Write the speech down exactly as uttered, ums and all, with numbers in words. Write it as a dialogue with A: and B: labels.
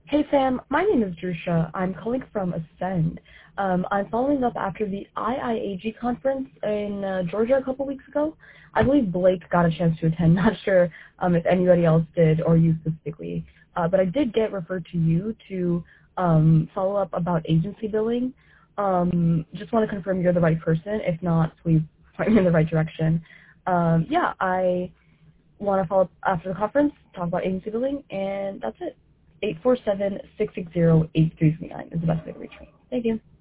A: Hey Sam, my name is Drusha. I'm calling from Ascend. Um, I'm following up after the I I A G conference in uh, Georgia a couple weeks ago. I believe Blake got a chance to attend. Not sure um, if anybody else did or you specifically, uh, but I did get referred to you to um, follow up about agency billing. Um, just want to confirm you're the right person. If not, please point me in the right direction. Um, yeah, I want to follow up after the conference, talk about agency billing, and that's it. eight four seven, six six zero, eight three three nine is the best way to reach me. Thank you.